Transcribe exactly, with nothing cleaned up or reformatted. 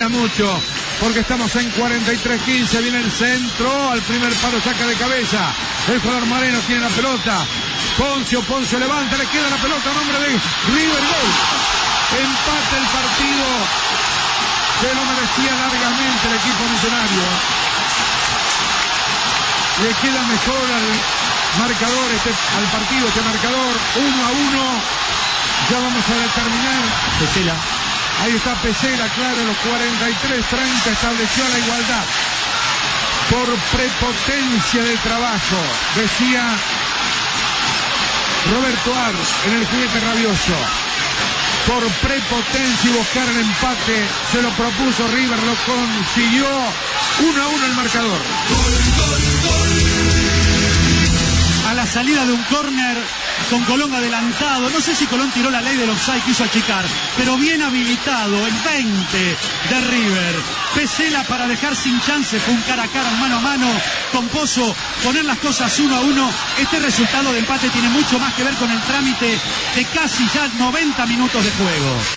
Mucho, porque estamos en cuarenta y tres quince, viene el centro, al primer palo saca de cabeza, el jugador Moreno tiene la pelota, Poncio, Poncio levanta, le queda la pelota a nombre de River, gol, empata el partido, se lo merecía largamente el equipo millonario, le queda mejor al marcador, este, al partido este marcador, uno a uno, ya vamos a determinar. Pesela. Ahí está Pesela, claro, los cuarenta y tres treinta estableció la igualdad por prepotencia de trabajo, decía Roberto Ar en el juguete rabioso. Por prepotencia y buscar el empate, se lo propuso River, lo consiguió. Uno a uno el marcador. Gol, gol, gol. A la salida de un córner con Colón adelantado, no sé si Colón tiró la ley del offside, quiso achicar, pero bien habilitado, el veinte de River. Pesela para dejar sin chance, fue un cara a cara, mano a mano con Pozo, poner las cosas uno a uno. Este resultado de empate tiene mucho más que ver con el trámite de casi ya noventa minutos de juego.